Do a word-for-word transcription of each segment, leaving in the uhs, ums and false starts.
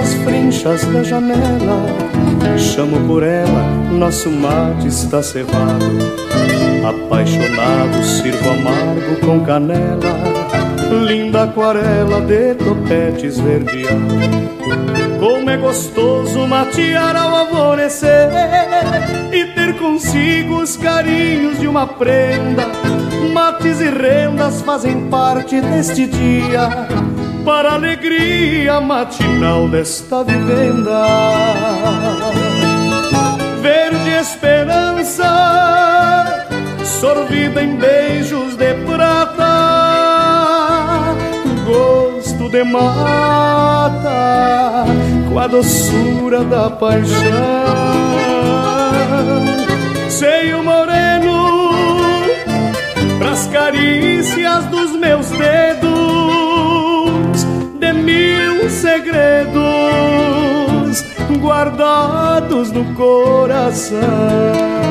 nas frinchas da janela. Chamo por ela, nosso mate está cevado. Apaixonado, sirvo amargo com canela. Linda aquarela de topetes verdeados. Como é gostoso matear ao alvorecer e ter consigo os carinhos de uma prenda. Mates e rendas fazem parte deste dia, para a alegria matinal desta vivenda. Verde esperança, sorvida em beijos de prata, gosto de mata, com a doçura da paixão. Seio moreno, pras carícias dos meus dedos, de mil segredos guardados no coração.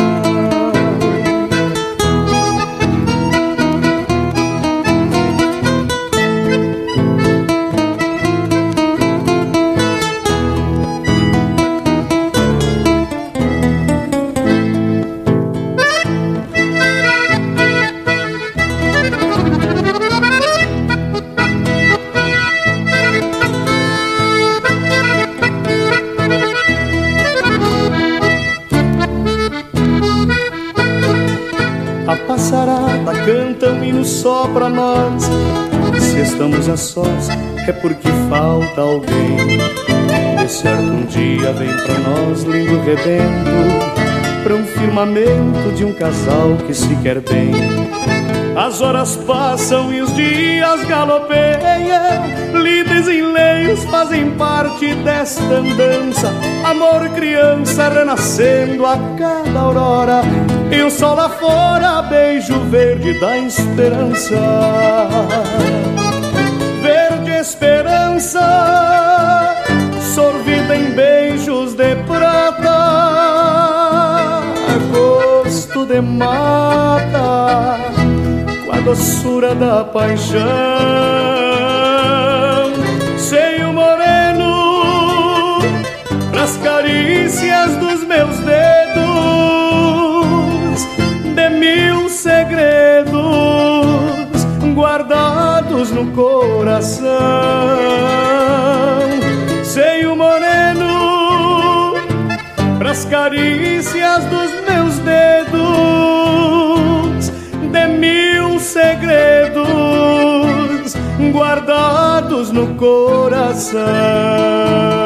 Passarada canta um hino só pra nós. Se estamos a sós é porque falta alguém. De certo um dia vem pra nós lindo rebento, pra um firmamento de um casal que se quer bem. As horas passam e os dias galopeiam, lides em leios fazem parte desta andança. Amor criança renascendo a cada aurora, e o sol lá fora beijo verde da esperança. Verde esperança, sorvida em beijos de prata, gosto de mata, com a doçura da paixão. Seio moreno, pras carícias dos meus dedos, de mil segredos guardados no coração. Seio moreno, pras carícias dos meus dedos, de mil segredos guardados no coração.